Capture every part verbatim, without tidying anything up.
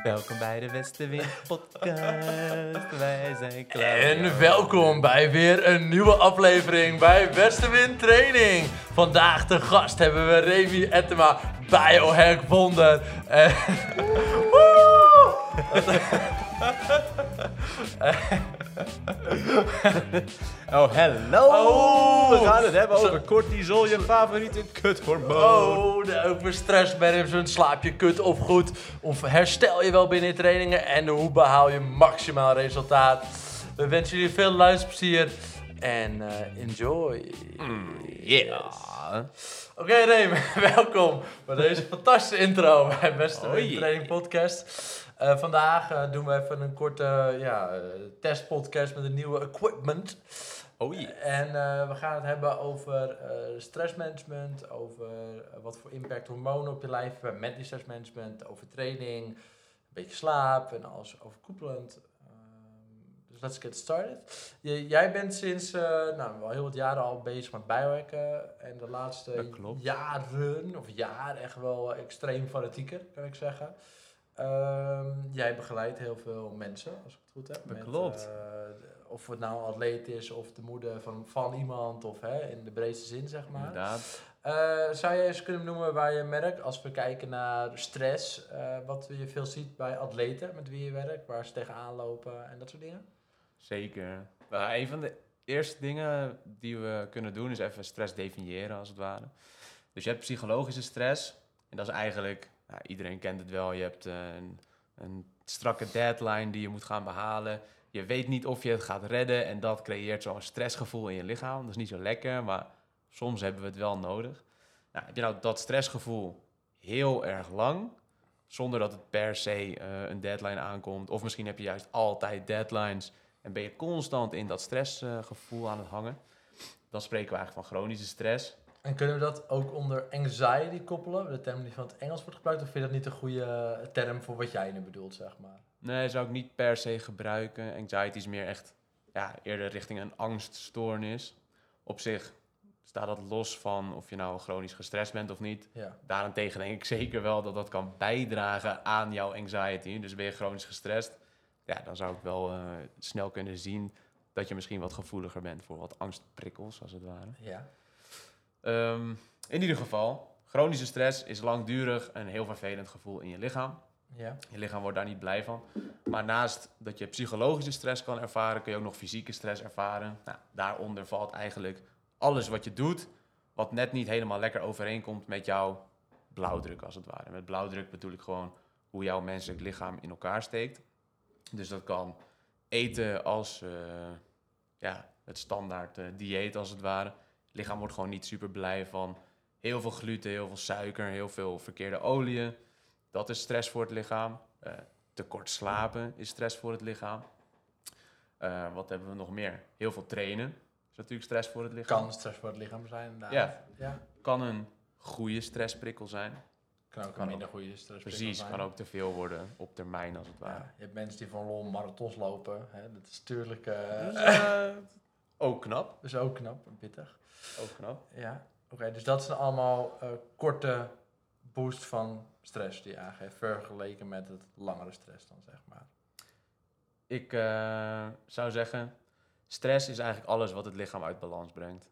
Welkom bij de Westenwind podcast. Wij zijn klaar. En welkom bij weer een nieuwe aflevering bij Westenwind Training. Vandaag te gast hebben we Remy Ettema, biohack wonder. En... Oh, hello! Oh, we gaan het hebben zo- over cortisol, je favoriete kuthormoon. Oh, de- over stressmanagement, slaap je kut of goed? Of herstel je wel binnen je trainingen? En hoe behaal je maximaal resultaat? We wensen jullie veel luisterplezier en uh, enjoy. Yeah. Oké, okay, Remy, welkom bij deze fantastische intro bij Beste Oh, yeah. Training Podcast. Uh, vandaag uh, doen we even een korte ja, uh, testpodcast met een nieuwe equipment. Oh yeah. En uh, we gaan het hebben over uh, stressmanagement, over uh, wat voor impact hormonen op je lijf hebben met die stressmanagement, over training, een beetje slaap en alles overkoepelend. Dus let's get started. J- jij bent sinds uh, nou, wel heel wat jaren al bezig met biohacken. En de laatste jaren, of jaar echt wel extreem fanatieker, kan ik zeggen. Um, jij begeleidt heel veel mensen, als ik het goed heb. Dat met, klopt. Uh, of het nou een atleet is, of de moeder van, van iemand, of hè, in de breedste zin, zeg maar. Inderdaad. Uh, zou je eens kunnen noemen waar je merkt, als we kijken naar stress, uh, wat je veel ziet bij atleten met wie je werkt, waar ze tegenaan lopen en dat soort dingen? Zeker. Nou, een van de eerste dingen die we kunnen doen is even stress definiëren, als het ware. Dus je hebt psychologische stress. En dat is eigenlijk, nou, iedereen kent het wel, je hebt uh, een, een strakke deadline die je moet gaan behalen. Je weet niet of je het gaat redden en dat creëert zo'n stressgevoel in je lichaam. Dat is niet zo lekker, maar soms hebben we het wel nodig. Nou, heb je nou dat stressgevoel heel erg lang, zonder dat het per se uh, een deadline aankomt. Of misschien heb je juist altijd deadlines en ben je constant in dat stressgevoel uh, aan het hangen. Dan spreken we eigenlijk van chronische stress. En kunnen we dat ook onder anxiety koppelen? De term die van het Engels wordt gebruikt, of vind je dat niet een goede term voor wat jij nu bedoelt, zeg maar? Nee, zou ik niet per se gebruiken. Anxiety is meer echt ja, eerder richting een angststoornis. Op zich staat dat los van of je nou chronisch gestrest bent of niet. Ja. Daarentegen denk ik zeker wel dat dat kan bijdragen aan jouw anxiety. Dus ben je chronisch gestrest, ja, dan zou ik wel uh, snel kunnen zien dat je misschien wat gevoeliger bent voor wat angstprikkels, als het ware. Ja. Um, in ieder geval, chronische stress is langdurig een heel vervelend gevoel in je lichaam. Ja. Je lichaam wordt daar niet blij van. Maar naast dat je psychologische stress kan ervaren, kun je ook nog fysieke stress ervaren. Nou, daaronder valt eigenlijk alles wat je doet, wat net niet helemaal lekker overeenkomt met jouw blauwdruk, als het ware. Met blauwdruk bedoel ik gewoon hoe jouw menselijk lichaam in elkaar steekt. Dus dat kan eten als uh, ja, het standaard uh, dieet, als het ware. Het lichaam wordt gewoon niet super blij van heel veel gluten, heel veel suiker, heel veel verkeerde oliën. Dat is stress voor het lichaam. Uh, tekort slapen is stress voor het lichaam. Uh, wat hebben we nog meer? Heel veel trainen is natuurlijk stress voor het lichaam. Kan stress voor het lichaam zijn, inderdaad. Ja. Ja. Kan een goede stressprikkel zijn. Kan ook Kan een minder ook. goede stressprikkel Precies, zijn. kan ook te veel worden op termijn, als het ware. Ja, je hebt mensen die van lol marathons lopen. Hè? Dat is natuurlijk uh, Dus, uh, ook knap. dat is ook knap en pittig. Ook knap. Ja, oké. Okay, dus dat zijn allemaal uh, korte boost van stress die je aangeeft, vergeleken met het langere stress dan, zeg maar. Ik uh, zou zeggen, stress is eigenlijk alles wat het lichaam uit balans brengt.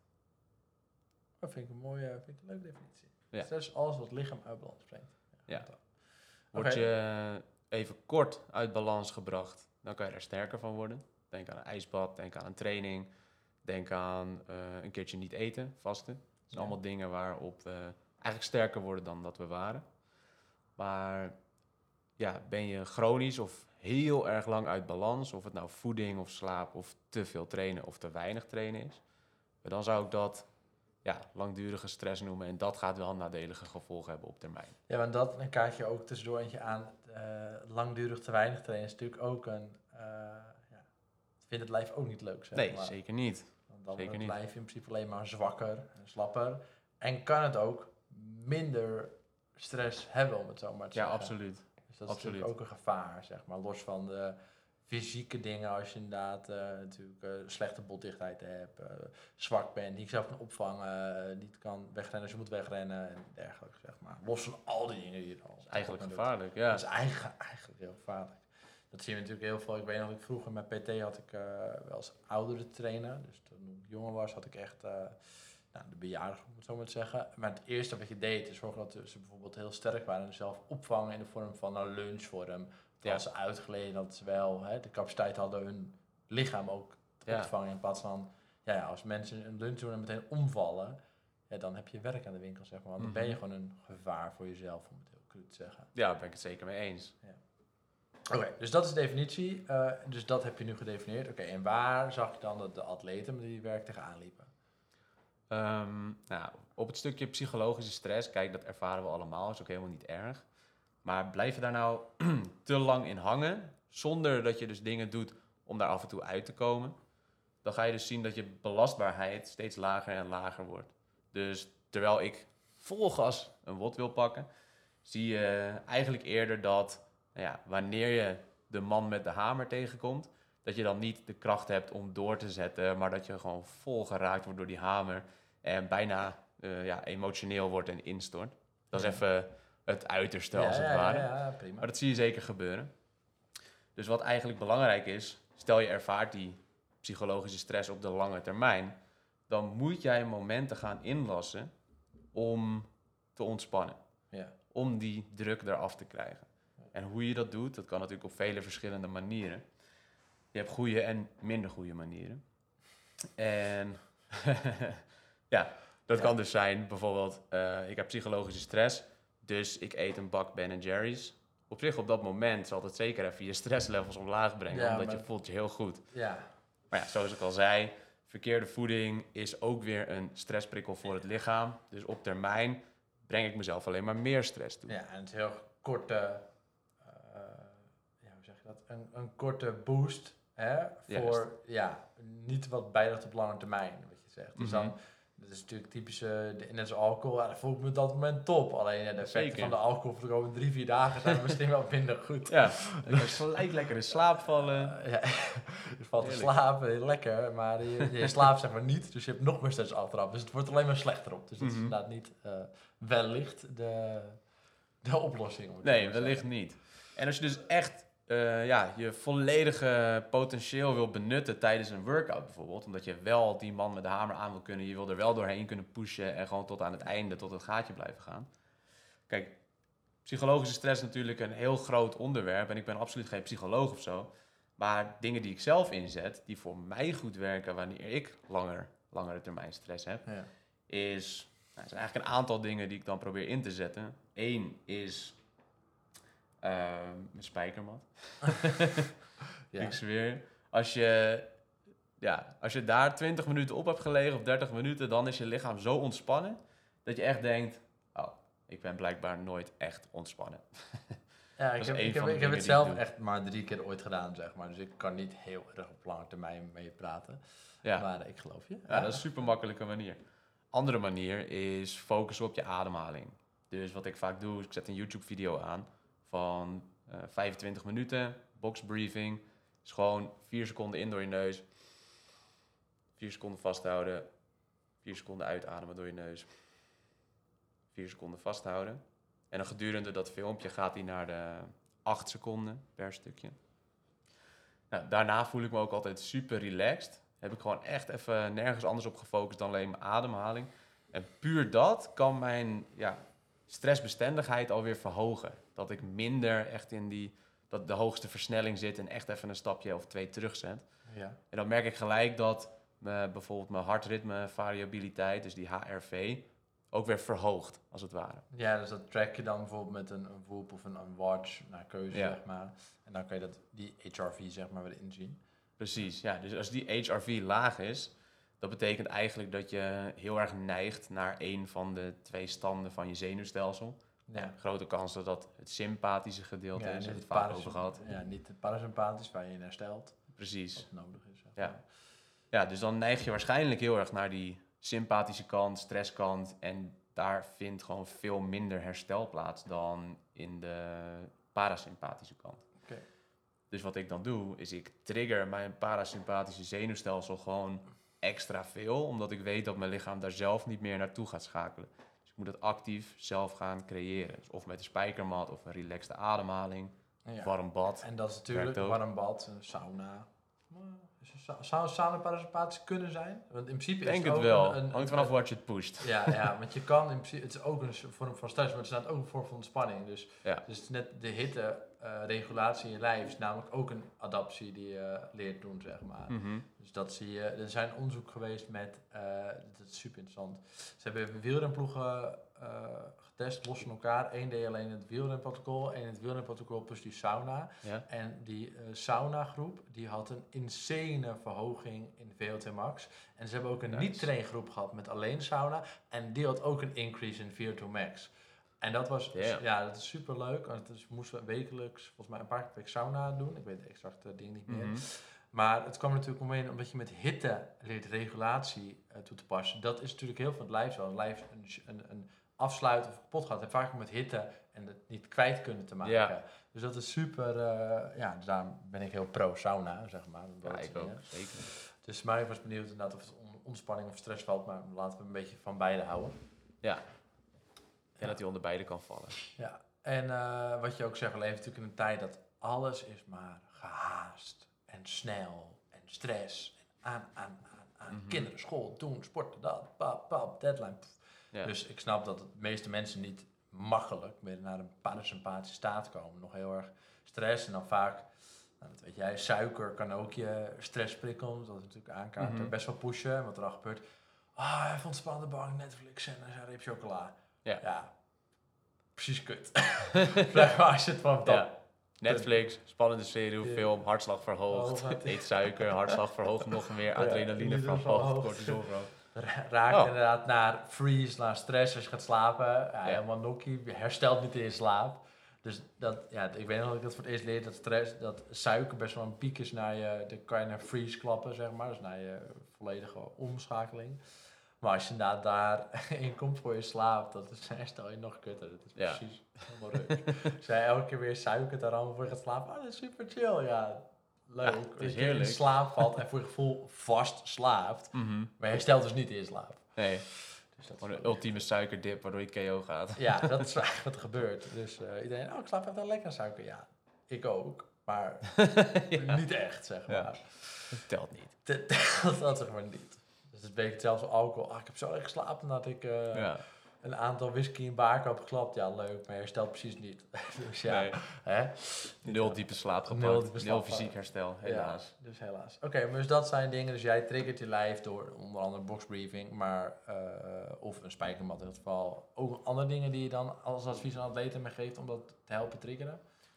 Dat vind ik een mooie, vind ik een leuke definitie. Ja. Stress is alles wat het lichaam uit balans brengt. Ja. Ja. Word Okay. je even kort uit balans gebracht, dan kan je er sterker van worden. Denk aan een ijsbad, denk aan een training, denk aan uh, een keertje niet eten, vasten. Dat zijn Ja. allemaal dingen waarop we eigenlijk sterker worden dan dat we waren. Maar ja, ben je chronisch of heel erg lang uit balans, of het nou voeding of slaap of te veel trainen of te weinig trainen is, dan zou ik dat ja, langdurige stress noemen. En dat gaat wel nadelige gevolgen hebben op termijn. Ja, want dat, dan kaart je ook tussendoor eentje aan. Uh, langdurig te weinig trainen is natuurlijk ook een... Uh, ja, vindt het lijf ook niet leuk, zeg Nee, maar. zeker niet. Want dan zeker wordt het niet. lijf in principe alleen maar zwakker en slapper. En kan het ook minder stress hebben, om het zo maar te Ja, zeggen. absoluut. Dus dat is absoluut. natuurlijk ook een gevaar, zeg maar. Los van de fysieke dingen als je inderdaad uh, natuurlijk uh, slechte botdichtheid hebt, uh, zwak bent, niet zelf kan opvangen, uh, niet kan wegrennen als je moet wegrennen en dergelijke, zeg maar. Los van al die dingen die je al... Dat is eigenlijk gevaarlijk, ja. Dat is eigenlijk, eigenlijk heel gevaarlijk. Dat zien we natuurlijk heel veel. Ik weet nog, ik vroeger met P T had ik uh, wel eens oudere trainen. Dus toen ik jonger was, had ik echt uh, nou, de bejaarden, om het zo maar te zeggen. Maar het eerste wat je deed, is zorgen dat ze bijvoorbeeld heel sterk waren en zelf opvangen in de vorm van een lunchvorm. Ja. Als ze uitgeleden, dat ze wel hè, de capaciteit hadden hun lichaam ook te ja. opvangen. In plaats van, ja, ja, als mensen een lunch doen en meteen omvallen, ja, dan heb je werk aan de winkel, zeg maar. Want dan ben je gewoon een gevaar voor jezelf, om het heel cru te zeggen. Ja, daar ben ik het zeker mee eens. Ja. Oké, okay, dus dat is de definitie. Uh, dus dat heb je nu gedefinieerd. Oké, okay, en waar zag je dan dat de atleten met die werk tegenaan liepen? Um, nou, op het stukje psychologische stress, kijk, dat ervaren we allemaal, is ook helemaal niet erg. Maar blijf je daar nou te lang in hangen, zonder dat je dus dingen doet om daar af en toe uit te komen, dan ga je dus zien dat je belastbaarheid steeds lager en lager wordt. Dus terwijl ik vol gas een W O D wil pakken, zie je eigenlijk eerder dat, nou ja, wanneer je de man met de hamer tegenkomt, dat je dan niet de kracht hebt om door te zetten, maar dat je gewoon vol geraakt wordt door die hamer en bijna uh, ja, emotioneel wordt en instort. Dat is even het uiterste, ja, als het ja, ware. Ja, ja, prima. Maar dat zie je zeker gebeuren. Dus wat eigenlijk belangrijk is, stel je ervaart die psychologische stress op de lange termijn, dan moet jij momenten gaan inlassen om te ontspannen. Ja. Om die druk eraf te krijgen. En hoe je dat doet, dat kan natuurlijk op vele verschillende manieren. Je hebt goede en minder goede manieren. En ja, dat ja. kan dus zijn, bijvoorbeeld, uh, ik heb psychologische stress, dus ik eet een bak Ben en Jerry's. Op zich, op dat moment zal het zeker even je stresslevels omlaag brengen, ja, omdat maar... je voelt je heel goed. Ja. Maar ja, zoals ik al zei, verkeerde voeding is ook weer een stressprikkel voor het lichaam. Dus op termijn breng ik mezelf alleen maar meer stress toe. Ja, en het is heel korte, uh, ja, hoe zeg je dat? Een, een korte boost, hè, voor, ja, niet wat bijdraagt op lange termijn, wat je zegt. Dus mm-hmm. dan, dat is natuurlijk typisch, uh, net als alcohol, ja, dan voel ik me op dat moment top. Alleen ja, de effecten van de alcohol voor de komende drie, vier dagen zijn misschien wel minder goed. Ja, dan kan je gelijk lekker in slaap vallen. Uh, ja, je valt te slapen, lekker, maar je, je slaapt zeg maar niet, dus je hebt nog meer stress achteraf. Dus het wordt alleen maar slechter op. Dus dat mm-hmm. is inderdaad niet uh, wellicht de, de oplossing. Nee, wellicht niet. En als je dus echt uh, ja, je volledige potentieel wil benutten tijdens een workout bijvoorbeeld, omdat je wel die man met de hamer aan wil kunnen, je wil er wel doorheen kunnen pushen en gewoon tot aan het einde, tot het gaatje blijven gaan. Kijk, psychologische stress is natuurlijk een heel groot onderwerp en ik ben absoluut geen psycholoog of zo, maar dingen die ik zelf inzet, die voor mij goed werken wanneer ik langer, langere termijn stress heb, ja. is, nou, er zijn eigenlijk een aantal dingen die ik dan probeer in te zetten. Eén is Uh, mijn spijkermat. Ja. Ik zweer. Als je, ja, als je daar twintig minuten op hebt gelegen of dertig minuten, dan is je lichaam zo ontspannen dat je echt denkt, oh, ik ben blijkbaar nooit echt ontspannen. Ja, ik heb, ik heb, ik heb het zelf echt maar drie keer ooit gedaan, zeg maar. Dus ik kan niet heel erg op lange termijn mee praten. Ja. Maar ik geloof je. Ja, ja, dat is een super makkelijke manier. Andere manier is focussen op je ademhaling. Dus wat ik vaak doe, is ik zet een YouTube-video aan van uh, vijfentwintig minuten, boxbriefing. Dus gewoon vier seconden in door je neus. vier seconden vasthouden. vier seconden uitademen door je neus. vier seconden vasthouden. En dan gedurende dat filmpje gaat hij naar de acht seconden per stukje. Nou, daarna voel ik me ook altijd super relaxed. Heb ik gewoon echt even nergens anders op gefocust dan alleen mijn ademhaling. En puur dat kan mijn ja, stressbestendigheid alweer verhogen. Dat ik minder echt in die, dat de hoogste versnelling zit en echt even een stapje of twee terugzet. Ja. En dan merk ik gelijk dat me, bijvoorbeeld mijn hartritme variabiliteit, dus die H R V, ook weer verhoogt, als het ware. Ja, dus dat track je dan bijvoorbeeld met een, een Whoop of een, een watch naar keuze, ja. zeg maar. En dan kan je dat, die H R V, zeg maar, weer inzien. Precies, ja. Dus als die H R V laag is, dat betekent eigenlijk dat je heel erg neigt naar een van de twee standen van je zenuwstelsel. Ja. Grote kans dat dat het sympathische gedeelte ja, is, daar hebben we het vaak over gehad. Ja, niet het parasympathisch, waar je in herstelt. Precies. Wat nodig is. Zeg maar. Ja. Ja, dus dan neig je waarschijnlijk heel erg naar die sympathische kant, stresskant. En daar vindt gewoon veel minder herstel plaats dan in de parasympathische kant. Okay. Dus wat ik dan doe, is ik trigger mijn parasympathische zenuwstelsel gewoon extra veel. Omdat ik weet dat mijn lichaam daar zelf niet meer naartoe gaat schakelen. Dus ik moet het actief zelf gaan creëren. Dus of met een spijkermat of een relaxte ademhaling. Ja. Warm bad. En dat is natuurlijk Werkt ook. warm bad, een sauna. Maar is een sa- Zou een sauna parasympathisch kunnen zijn? Want in principe Ik denk is het het ook wel. een, een, Hangt vanaf wat je het pusht. Ja, ja, want je kan in principe, het is ook een vorm van stress, maar het is ook een vorm van ontspanning. Dus, Ja. dus net de hitte, uh, regulatie in je lijf is namelijk ook een adaptie die je leert doen, zeg maar. Mm-hmm. Dus dat zie je. Er zijn onderzoek geweest met, uh, dat is super interessant. Ze hebben wielrenploegen uh, getest, los van elkaar. Eén deed alleen het wielrenprotocol, één het wielrenprotocol plus die sauna. Ja. En die uh, sauna groep, die had een insane verhoging in V O two max. En ze hebben ook een Nice. niet-train groep gehad met alleen sauna. En die had ook een increase in V O two max. En dat was, Damn. ja, dat is super leuk. Want het is, we moesten wekelijks, volgens mij een paar keer per week sauna doen. Ik weet het exacte ding niet meer. Mm-hmm. Maar het kwam natuurlijk omheen omdat je met hitte leert regulatie uh, toe te passen. Dat is natuurlijk heel veel van het lijf zo. Het lijf een, een, een afsluit of kapot gaat. En vaak met hitte en het niet kwijt kunnen te maken. Ja. Dus dat is super, uh, ja, dus daarom ben ik heel pro sauna, zeg maar. Ja, ik ook, zeker. Dus maar ik was benieuwd inderdaad of het on- ontspanning of stress valt. Maar laten we een beetje van beide houden. Ja. En dat hij onder beide kan vallen. Ja, en uh, wat je ook zegt, we leven natuurlijk in een tijd dat alles is maar gehaast en snel en stress en aan, aan, aan, aan. Mm-hmm. Kinderen, school, doen, sporten, dat, pap, pap, deadline. Ja. Dus ik snap dat de meeste mensen niet makkelijk meer naar een parasympathische staat komen. Nog heel erg stress en dan vaak, nou, dat weet jij, suiker kan ook je stress prikkelen. Dat is natuurlijk aankaarten, Mm-hmm. best wel pushen. En wat er al gebeurt, ah, hij vond spannende bank, Netflix en een reep chocola. Ja. ja. Precies kut. Vraag maar als je het van dat. Ja. Netflix, spannende serie, Ja. film, hartslag verhoogd, Oh, wat- eet suiker, hartslag verhoogd nog meer, Ja, adrenaline niet verhoogd, verhoogd. cortisol verhoogd. Ra- Raakt Oh. inderdaad naar freeze, naar stress als je gaat slapen. Ja, Ja. Helemaal nokkie, je herstelt niet in je slaap. Dus dat, ja, ik weet nog dat ik dat voor het eerst leerde, dat stress, dat suiker best wel een piek is naar je, dan kan je naar freeze klappen, zeg maar. Dus naar je volledige omschakeling. Maar als je inderdaad daarin komt voor je slaap, dat is, herstel je nog kutter. Dat is Ja. precies helemaal ruk. Als jij elke keer weer suiker daar allemaal voor gaat slapen, oh, dat is super chill, ja. Leuk. Ja, het is dat je in heerlijk. slaap valt en voor je gevoel vast slaapt. Mm-hmm. Maar je herstelt dus niet in je slaap. Nee, Dus dat is gewoon een wel- ultieme suikerdip waardoor je K O gaat. Ja, dat is eigenlijk wat er gebeurt. Dus uh, iedereen, oh, ik slaap even lekker aan suiker. Ja, ik ook. Maar Ja. niet echt, zeg maar. Ja. Dat telt niet. Dat, dat, dat zeg maar niet. Dus het weet zelfs alcohol. Ah, ik heb zo lekker geslapen dat ik uh, Ja. een aantal whisky in baken heb geklapt. Ja, leuk, maar je herstelt precies niet. Dus ja, Nee. hè? Nul diepe slaap gepakt, Nul nul, diepe slaap fysiek gehad. herstel, helaas. Ja, dus helaas. Oké, maar dus dat zijn dingen. Dus jij triggert je lijf door onder andere boxbriefing, maar uh, of een spijkermat in het geval. Ook andere dingen die je dan als advies aan atleten mee geeft om dat te helpen triggeren?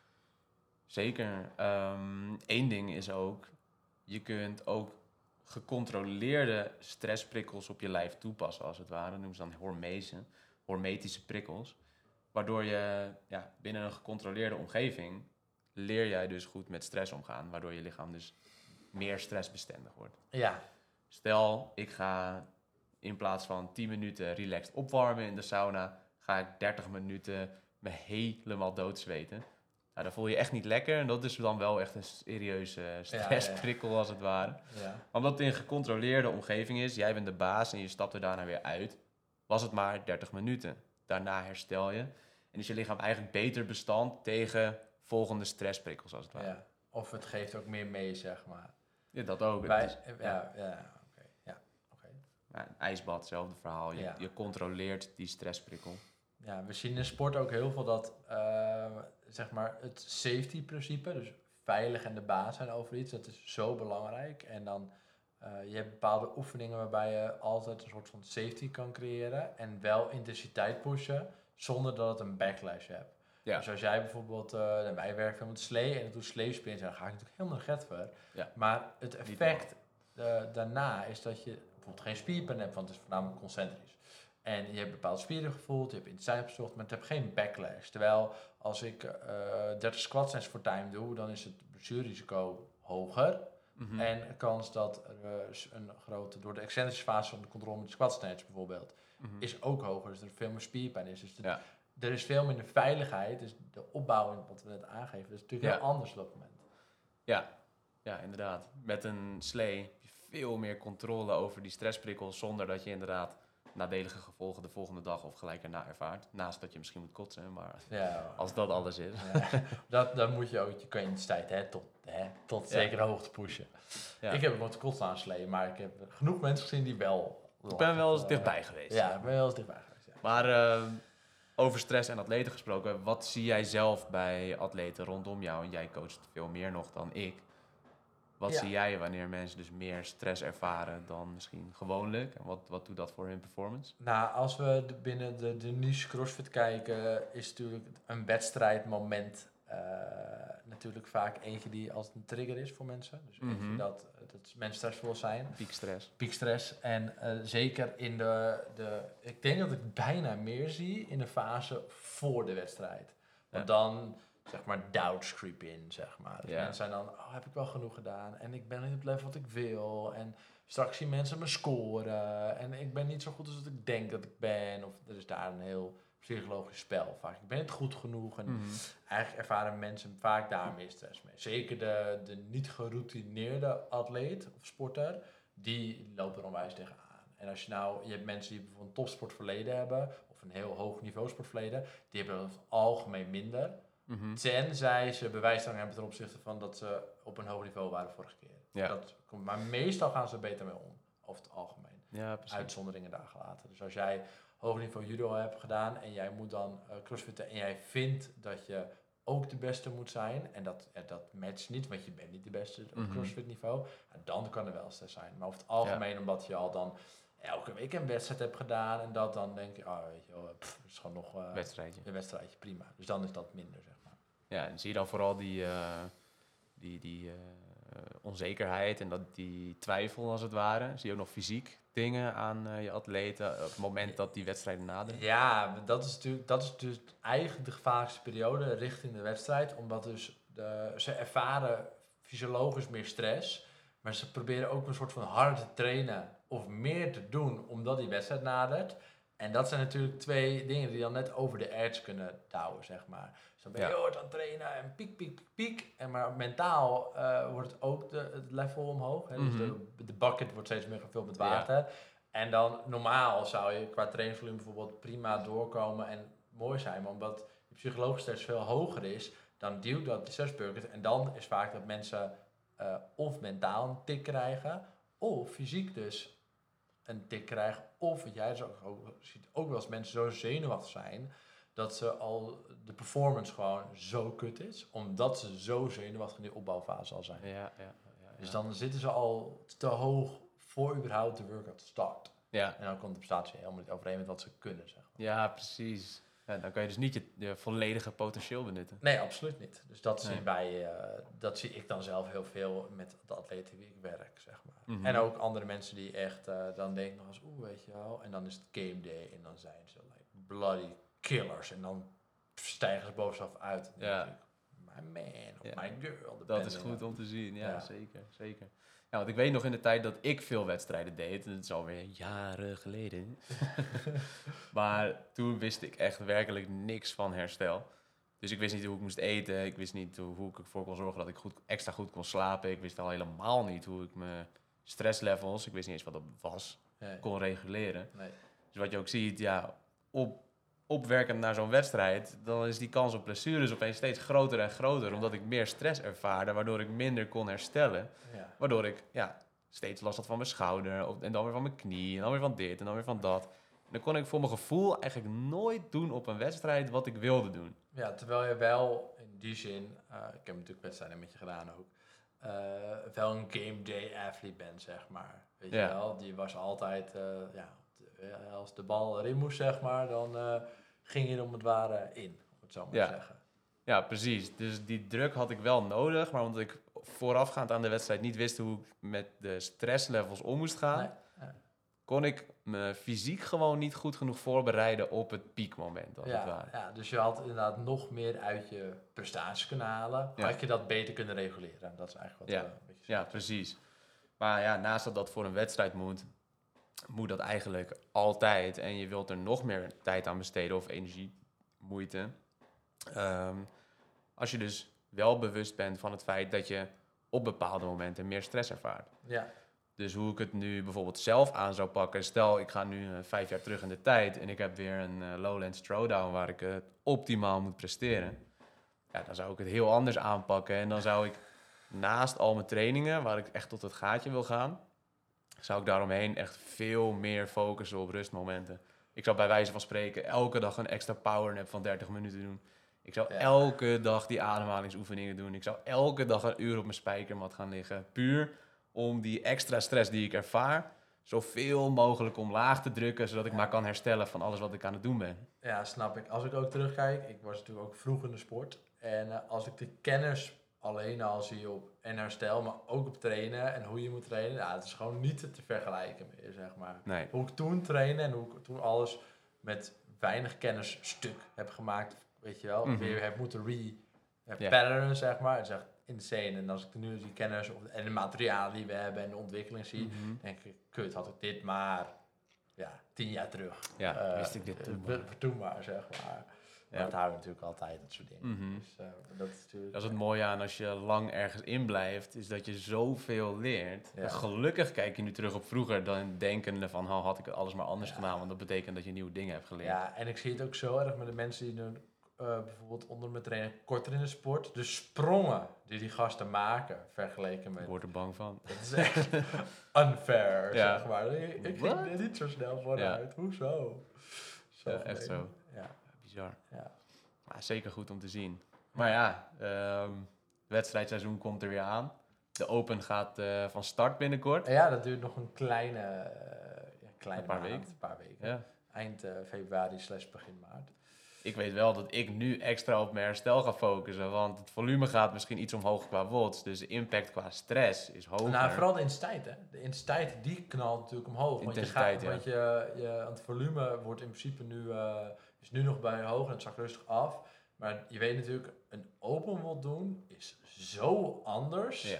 Zeker. Eén um, ding is ook, je kunt ook gecontroleerde stressprikkels op je lijf toepassen, als het ware. Dat noemen ze dan hormese, hormetische prikkels. Waardoor je ja, binnen een gecontroleerde omgeving leer jij dus goed met stress omgaan. Waardoor je lichaam dus meer stressbestendig wordt. Ja. Stel, ik ga in plaats van tien minuten relaxed opwarmen in de sauna, ga ik dertig minuten me helemaal doodzweten. Nou, dan voel je je echt niet lekker. En dat is dan wel echt een serieuze stressprikkel, ja, ja. als het ware. Ja. Omdat het in een gecontroleerde omgeving is. Jij bent de baas en je stapt er daarna weer uit. Was het maar dertig minuten. Daarna herstel je. En is je lichaam eigenlijk beter bestand tegen volgende stressprikkels, als het ware. Ja. Of het geeft ook meer mee, zeg maar. Ja, dat ook. Wij, is, ja, ja, ja oké. Okay. Ja, okay. ja, een ijsbad, hetzelfde verhaal. Je, Ja. je controleert die stressprikkel. Ja, we zien in sport ook heel veel dat, uh, zeg maar, het safety-principe, dus veilig en de baas zijn over iets, dat is zo belangrijk. En dan, uh, je hebt bepaalde oefeningen waarbij je altijd een soort van safety kan creëren en wel intensiteit pushen, zonder dat het een backlash hebt. Ja. Dus als jij bijvoorbeeld, uh, wij werken veel met slee en ik doe sleespins, dan ga ik natuurlijk helemaal naar get voor. Ja. Maar het effect uh, daarna is dat je bijvoorbeeld geen spierpijn hebt, want het is voornamelijk concentrisch. En je hebt bepaalde spieren gevoeld, je hebt intensiteit bezocht, maar het hebt geen backlash. Terwijl als ik uh, dertig squat snatches voor time doe, dan is het blessurerisico hoger. Mm-hmm. En de kans dat er uh, een grote, door de excentrische fase van de controle met de squat snatch bijvoorbeeld, Mm-hmm. is ook hoger. Dus er veel meer spierpijn is. Dus de, Ja. er is veel minder veiligheid. Dus de opbouw, wat we net aangeven, is natuurlijk Ja. heel anders op dat moment. Ja, ja, inderdaad. Met een slee heb je veel meer controle over die stressprikkels zonder dat je inderdaad nadelige gevolgen de volgende dag of gelijk erna ervaart. Naast dat je misschien moet kotsen, maar Ja, als dat alles is. ja, dat, dan moet je ook je kwantiteit hè, tot, hè, tot Ja. zekere hoogte pushen. Ja. Ik heb nooit kotsen aan slee, maar ik heb genoeg mensen gezien die wel... Ik ben wel eens uh, dichtbij geweest. Ja, ik ben wel eens dichtbij geweest. Ja. Maar uh, over stress en atleten gesproken, wat zie jij zelf bij atleten rondom jou? En jij coacht veel meer nog dan ik. Wat Ja. zie jij wanneer mensen dus meer stress ervaren dan misschien gewoonlijk? En wat, wat doet dat voor hun performance? Nou, als we de, binnen de, de niche CrossFit kijken, is natuurlijk een wedstrijdmoment uh, natuurlijk vaak eentje die als een trigger is voor mensen. Dus eentje Mm-hmm. dat, dat mensen stressvol zijn. Piekstress. Piekstress. En uh, zeker in de, de... Ik denk dat ik bijna meer zie in de fase voor de wedstrijd. Want Ja. dan... zeg maar doubts creep in, zeg maar. Dus Ja. mensen zijn dan, oh, heb ik wel genoeg gedaan? En ik ben niet op het level wat ik wil. En straks zien mensen me scoren. En ik ben niet zo goed als dat ik denk dat ik ben. Of er is daar een heel psychologisch spel vaak. Ik ben niet goed genoeg. En Mm-hmm. eigenlijk ervaren mensen vaak daar meer stress mee. Zeker de, de niet geroutineerde atleet of sporter, die lopen er onwijs tegenaan. En als je nou, je hebt mensen die bijvoorbeeld een topsportverleden hebben, of een heel hoog niveau sportverleden, die hebben over het algemeen minder. Mm-hmm. Tenzij ze bewijsdrang hebben ten opzichte van dat ze op een hoog niveau waren vorige keer. Ja. Dat komt, maar meestal gaan ze er beter mee om, over het algemeen. Ja, precies. Uitzonderingen daar gelaten. Dus als jij hoog niveau judo hebt gedaan en jij moet dan uh, crossfitten en jij vindt dat je ook de beste moet zijn en dat, ja, dat matcht niet, want je bent niet de beste op Mm-hmm. crossfit niveau, ja, dan kan er wel stress zijn. Maar over het algemeen, ja. omdat je al dan elke week een wedstrijd hebt gedaan en dat dan denk je, oh, weet je wel, pff, het is gewoon nog uh, Wedstrijdje. een wedstrijdje, prima. Dus dan is dat minder, zeg maar. Ja, en zie je dan vooral die, uh, die, die uh, onzekerheid en dat, die twijfel als het ware? Zie je ook nog fysiek dingen aan uh, je atleten op het moment dat die wedstrijden naderen? Ja, dat is natuurlijk dat is dus eigenlijk de gevaarlijkste periode richting de wedstrijd. Omdat dus de, ze ervaren fysiologisch meer stress. Maar ze proberen ook een soort van harder te trainen of meer te doen omdat die wedstrijd nadert. En dat zijn natuurlijk twee dingen die dan net over de edge kunnen douwen, zeg maar. Dus dan ben je Ja. heel hard aan het trainen en piek, piek, piek, piek. En maar mentaal uh, wordt het ook de, het level omhoog. Hè? Mm-hmm. Dus de, de bucket wordt steeds meer gevuld met water. Ja. En dan normaal zou je qua trainingsvolume bijvoorbeeld prima doorkomen en mooi zijn. Maar omdat je psychologische stress veel hoger is, dan duwt dat de stressbucket. En dan is vaak dat mensen uh, of mentaal een tik krijgen, of fysiek dus een tik krijgen. Of wat jij dus ook, ook ziet, ook wel eens mensen zo zenuwachtig zijn, dat ze al de performance gewoon zo kut is, omdat ze zo zenuwachtig in die opbouwfase al zijn. Ja, ja, ja, ja. Dus dan zitten ze al te hoog voor überhaupt de workout start. Ja. En dan komt de prestatie helemaal niet overeen met wat ze kunnen, zeg maar. Ja, precies. Ja, dan kan je dus niet je, je volledige potentieel benutten. Nee, absoluut niet. Dus dat, Nee. zien wij, uh, dat zie ik dan zelf heel veel met de atleten die ik werk, zeg maar. Mm-hmm. En ook andere mensen die echt uh, dan denken nog eens, oeh, weet je wel. En dan is het game day en dan zijn ze like bloody killers. En dan stijgen ze boven zichzelf uit. En Ja. denk ik, my man of Ja. my girl. Dat is goed om te zien, ja, Ja. zeker, zeker. Ja, want ik weet nog in de tijd dat ik veel wedstrijden deed, en dat is alweer jaren geleden, maar toen wist ik echt werkelijk niks van herstel. Dus ik wist niet hoe ik moest eten, ik wist niet hoe, hoe ik ervoor kon zorgen dat ik goed, extra goed kon slapen. Ik wist al helemaal niet hoe ik mijn stresslevels, ik wist niet eens wat dat was, Nee. kon reguleren. Nee. Dus wat je ook ziet, ja, op, opwerkend naar zo'n wedstrijd, dan is die kans op blessures opeens steeds groter en groter, omdat ik meer stress ervaarde, waardoor ik minder kon herstellen. Ja. Waardoor ik ja, steeds last had van mijn schouder, of, en dan weer van mijn knie, en dan weer van dit, en dan weer van dat. En dan kon ik voor mijn gevoel eigenlijk nooit doen op een wedstrijd wat ik wilde doen. Ja, terwijl je wel in die zin, uh, ik heb natuurlijk wedstrijden met je gedaan ook, uh, wel een game day athlete bent, zeg maar. Weet je Ja. wel, die was altijd, uh, ja, de, als de bal erin moest, zeg maar, dan uh, ging je er om het ware in, om het zo maar Ja. te zeggen. Ja, precies. Dus die druk had ik wel nodig, maar omdat ik voorafgaand aan de wedstrijd niet wist hoe ik met de stresslevels om moest gaan, Nee, nee. kon ik me fysiek gewoon niet goed genoeg voorbereiden op het piekmoment, als het Ja, ware. ja, dus je had inderdaad nog meer uit je prestaties kunnen halen, Ja. had je dat beter kunnen reguleren. Dat is eigenlijk wat Ja. uh, een beetje Ja, zegt. precies. Maar ja, naast dat dat voor een wedstrijd moet, moet dat eigenlijk altijd. En je wilt er nog meer tijd aan besteden of energie, moeite. Um, als je dus wel bewust bent van het feit dat je op bepaalde momenten meer stress ervaart. Ja. Dus hoe ik het nu bijvoorbeeld zelf aan zou pakken. Stel, ik ga nu uh, vijf jaar terug in de tijd en ik heb weer een uh, Lowlands Throwdown waar ik het uh, optimaal moet presteren. Ja, dan zou ik het heel anders aanpakken. En dan zou ik naast al mijn trainingen, waar ik echt tot het gaatje wil gaan, zou ik daaromheen echt veel meer focussen op rustmomenten. Ik zou bij wijze van spreken elke dag een extra powernap van dertig minuten doen. Ik zou ja. elke dag die ademhalingsoefeningen doen. Ik zou elke dag een uur op mijn spijkermat gaan liggen. Puur om die extra stress die ik ervaar zoveel mogelijk omlaag te drukken, zodat ik ja. maar kan herstellen van alles wat ik aan het doen ben. Ja, snap ik. Als ik ook terugkijk, ik was natuurlijk ook vroeg in de sport. En uh, als ik de kennis alleen al zie op en herstel, maar ook op trainen en hoe je moet trainen, ja, het is gewoon niet te vergelijken meer, zeg maar. Nee. Hoe ik toen trainde en hoe ik toen alles met weinig kennis stuk heb gemaakt, weet je wel, mm-hmm. weer heb moeten re-patternen, yeah. zeg maar. Het is echt insane. En als ik nu die kennis of, en de materialen die we hebben en de ontwikkeling zie, mm-hmm. denk ik, kut, had ik dit maar ja, tien jaar terug. Ja, uh, wist ik dit toen maar. Toen maar, zeg maar. Maar ja. dat houden we natuurlijk altijd, dat soort dingen. Mm-hmm. Dus, uh, dat, is natuurlijk, dat is het mooie aan als je lang ergens in blijft, is dat je zoveel leert. Ja. Gelukkig kijk je nu terug op vroeger dan denkende van, oh, had ik alles maar anders ja. gedaan, want dat betekent dat je nieuwe dingen hebt geleerd. Ja, en ik zie het ook zo erg met de mensen die nu uh, bijvoorbeeld onder me trainen korter in de sport. De sprongen die die gasten maken, vergeleken met... Ik word er bang van. Dat is echt unfair, ja. zeg maar. Ik, ik ging er niet zo snel vooruit. Ja. Hoezo? Zo ja, echt zo. Ja. Bizar. Ja. Maar zeker goed om te zien. Maar ja, um, wedstrijdseizoen komt er weer aan. De Open gaat uh, van start binnenkort. Ja, dat duurt nog een kleine, uh, ja, kleine een paar maand, weken. Een paar weken. Ja. Eind uh, februari slash begin maart. Ik weet wel dat ik nu extra op mijn herstel ga focussen. Want het volume gaat misschien iets omhoog qua watts. Dus de impact qua stress is hoger. Nou, vooral de intensiteit, hè. De intensiteit, die knalt natuurlijk omhoog. Want, je, gaat, ja. want je, je, het volume wordt in principe nu, uh, is nu nog bij hoog en het zakt rustig af. Maar je weet natuurlijk, een open watt doen is zo anders ja.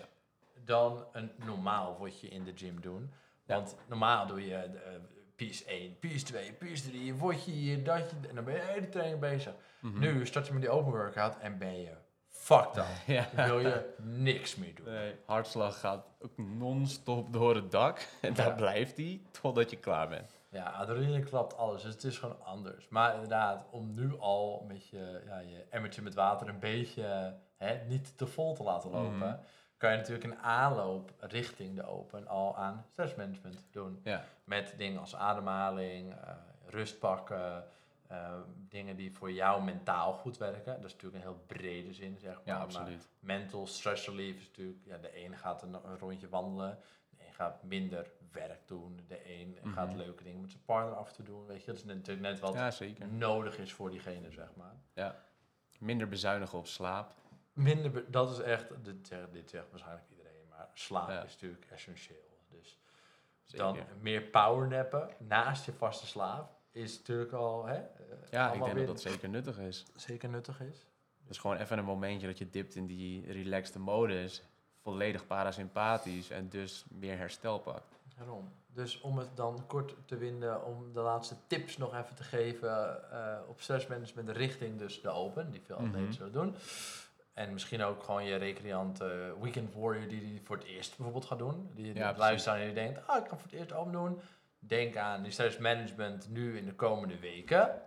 dan een normaal watje in de gym doen. Want ja. normaal doe je uh, piece één, piece twee, piece drie, watje hier, datje, en dan ben je de hele training bezig. Mm-hmm. Nu start je met die open workout en ben je fucked up. Ja. Dan wil je niks meer doen. Nee, hartslag gaat ook non-stop door het dak. En daar ja. blijft hij totdat je klaar bent. Ja, adrenaline klapt alles. Dus het is gewoon anders. Maar inderdaad, om nu al met je, ja, je emmertje met water een beetje hè, niet te vol te laten lopen, mm. kan je natuurlijk een aanloop richting de Open al aan stressmanagement doen. Ja. Met dingen als ademhaling, uh, rust pakken, uh, dingen die voor jou mentaal goed werken. Dat is natuurlijk een heel brede zin, zeg maar. Ja, absoluut. Maar mental stress relief is natuurlijk, ja, de ene gaat een, een rondje wandelen, de een gaat minder werk doen, de een mm-hmm. gaat leuke dingen met zijn partner af te doen. Weet je, dat is natuurlijk net wat ja, zeker. nodig is voor diegene, zeg maar. Ja, minder bezuinigen op slaap. Minder, be- dat is echt, dit, dit zegt waarschijnlijk iedereen, maar slaap ja. is natuurlijk essentieel. Dus zeker. Dan meer powernappen naast je vaste slaap is natuurlijk al, hè? Uh, ja, ik denk dat dat zeker nuttig is. Zeker nuttig is. Dus gewoon even een momentje dat je dipt in die relaxed modus, volledig parasympathisch en dus meer herstel pakt. Daarom. Dus om het dan kort te winden, om de laatste tips nog even te geven uh, op stressmanagement richting dus de Open, die veel atleten mm-hmm. zullen doen. En misschien ook gewoon je recreant uh, weekend warrior die die voor het eerst bijvoorbeeld gaat doen. Die ja, luistert en die denkt, ah, ik ga voor het eerst Open doen. Denk aan die stressmanagement nu in de komende weken.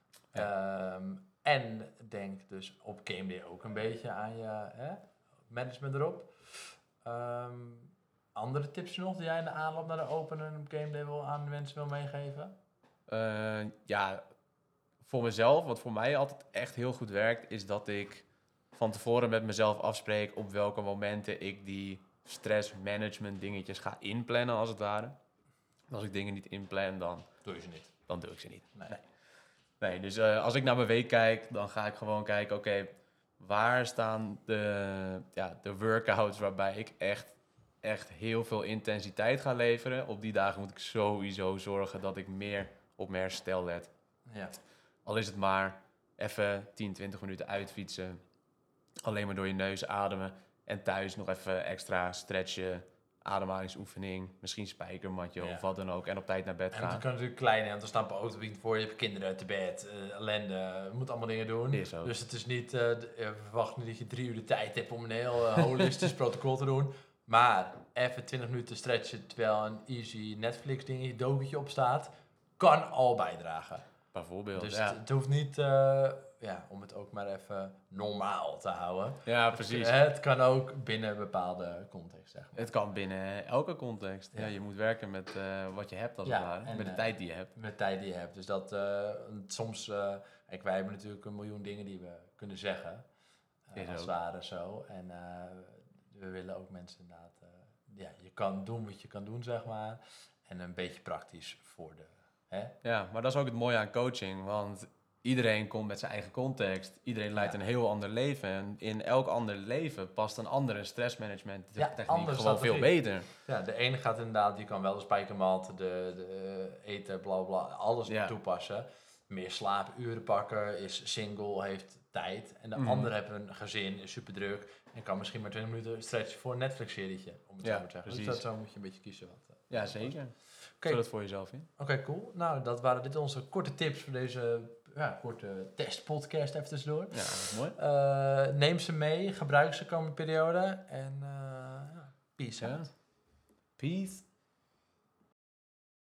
Ja. Um, en denk dus op game day ook een beetje aan je hè, management erop. Um, Andere tips nog die jij in de aanloop naar de Open en op game day wil aan de mensen wil meegeven? Uh, ja, voor mezelf, wat voor mij altijd echt heel goed werkt, is dat ik van tevoren met mezelf afspreek op welke momenten ik die stressmanagement dingetjes ga inplannen, als het ware. Als ik dingen niet inplan, dan doe je ze niet. Dan doe ik ze niet. Nee. Nee, nee dus uh, als ik naar mijn week kijk, dan ga ik gewoon kijken, oké, okay, waar staan de, ja, de workouts waarbij ik echt echt heel veel intensiteit ga leveren. Op die dagen moet ik sowieso zorgen dat ik meer op mijn herstel let. Ja. Al is het maar even tien, twintig minuten uitfietsen. Alleen maar door je neus ademen. En thuis nog even extra stretchen, ademhalingsoefening, misschien spijkermatje Ja. of wat dan ook. En op tijd naar bed En het gaan. kan natuurlijk klein, want er staan op auto voor je, hebt kinderen te bed, uh, ellende, je moet allemaal dingen doen. Is ook. Dus het is niet, uh, we verwachten niet dat je drie uur de tijd hebt om een heel uh, holistisch protocol te doen. Maar even twintig minuten stretchen terwijl een easy Netflix dingetje, documentje op staat, kan al bijdragen. Bijvoorbeeld, Dus ja. het, het hoeft niet, uh, ja, om het ook maar even normaal te houden. Ja, precies. Het, het kan ook binnen een bepaalde context, zeg maar. Het kan binnen elke context. Ja. Ja. Ja, je moet werken met uh, wat je hebt als Ja, het ware. en, Met de uh, tijd die je hebt. Met de tijd die je hebt. Dus dat uh, soms, uh, kijk, wij hebben natuurlijk een miljoen dingen die we kunnen zeggen. Uh, als het ware zo. En uh, we willen ook mensen inderdaad, uh, ja, je kan doen wat je kan doen, zeg maar. En een beetje praktisch voor de, hè? Ja, maar dat is ook het mooie aan coaching, want iedereen komt met zijn eigen context. Iedereen leidt ja. een heel ander leven. En in elk ander leven past een andere stressmanagement ja, techniek gewoon strategie. Veel beter. Ja, de ene gaat inderdaad, die kan wel de spijkermat, de, de eten, bla bla, alles ja. toepassen. Meer slaapuren pakken, is single, heeft tijd. En de mm. andere heeft een gezin, is super druk. En kan misschien maar twintig minuten stretchen voor een Netflix-serietje, om het ja, zo maar te zeggen. Dus dat zo moet je een beetje kiezen. Wat, uh, ja, zeker. Vul het voor jezelf in. Oké, okay, cool. Nou, dat waren dit onze korte tips voor deze ja, korte testpodcast even tussendoor. Ja, dat is mooi. Uh, neem ze mee, gebruik ze de komende periode. En uh, peace ja. out. Peace